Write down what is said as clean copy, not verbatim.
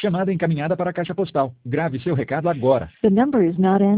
Chamada encaminhada para a caixa postal. Grave seu recado agora. The number is not